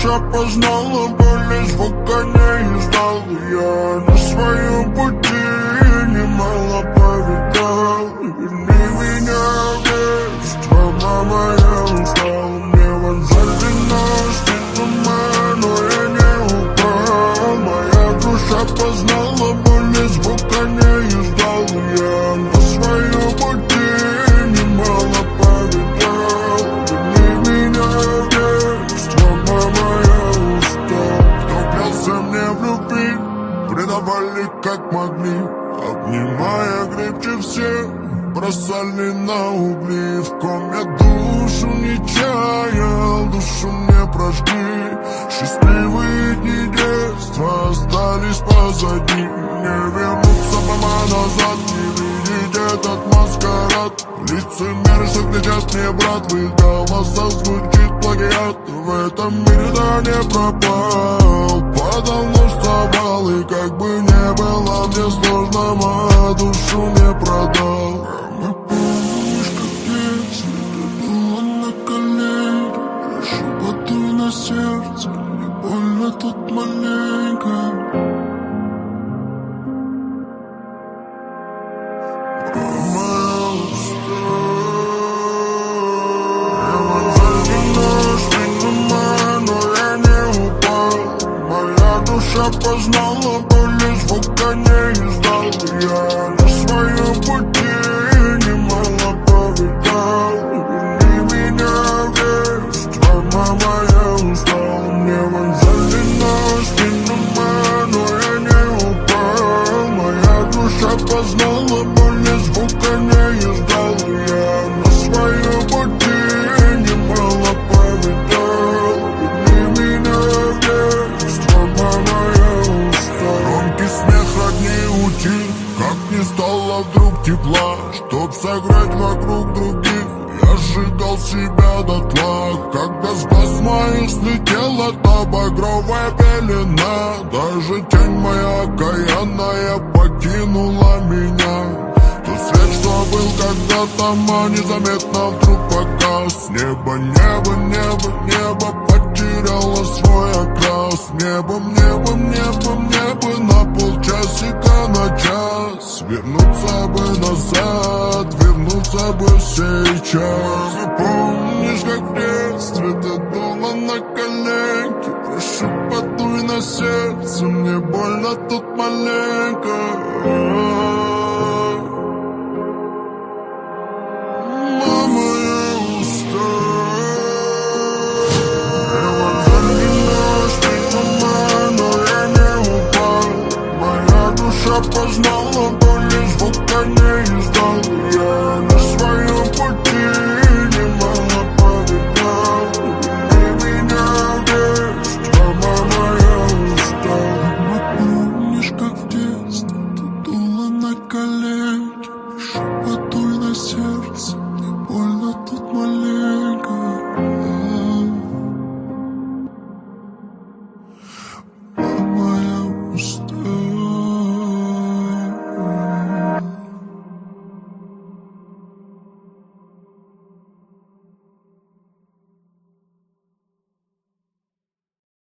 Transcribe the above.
душа познала боль, и звука не издал. Я на своем пути немало повидал. Верни меня в детство, мама, я устал. Мне вонзали ножки в туман, но я не упал. Моя душа познала боль, и звука не издал. Я на своем пути немало повидал. Верни меня в детство, мама, я устал. Кто клялся мне в любви, предавали как могли, обнимая крепче всех, бросали на угли. В ком я душу не чаял, душу мне прожгли. Счастливые дни детства остались позади. Не вернуться дома назад, не видеть этот маскарад. Лицемеры, что кричат мне, брат, в их голосах звучит плагиат. В этом мире да не пропал, подавно вставал. И как бы не было мне сложно, мою душу не продал. Мама, помнишь, как в детстве ты была на коленях? Прошу, подуй на сердце, мне больно тут маленько. Мама, я устал. Я вонзали ножки в туман, но я не упал. Моя душа познала боль, и звука не издал. Я на своем пути немало повидал. Верни меня в детство, мама, я устал. Мне вонзали ножки в туман, но я не упал. Моя душа познала боль, и звука не издал. Я на своем пути немало повидал. Верни меня в детство, мама, я устал. Громкий смех родней утих, как не стало вдруг тепла, чтоб согреть вокруг других. Я сжигал себя дотла, когда с глаз моих слетела та багровая пелена. Даже тень моя окаянная покинула меня. Тот свет, что был когда-то, незаметно вдруг погас. Небо, небо, небо, небо потеряло свой окрас. Небом, небом, небом, небо на полчасика, на час. Вернуться бы назад, вернуться бы сейчас. И помнишь, как в детстве ты дула на коленки? Прошу, подуй на сердце, мне больно тут маленько. Мама, я устал. Я вонзали ножки в туман, но я не упал. Моя душа познала боль, и звука не издал. Я на своем пути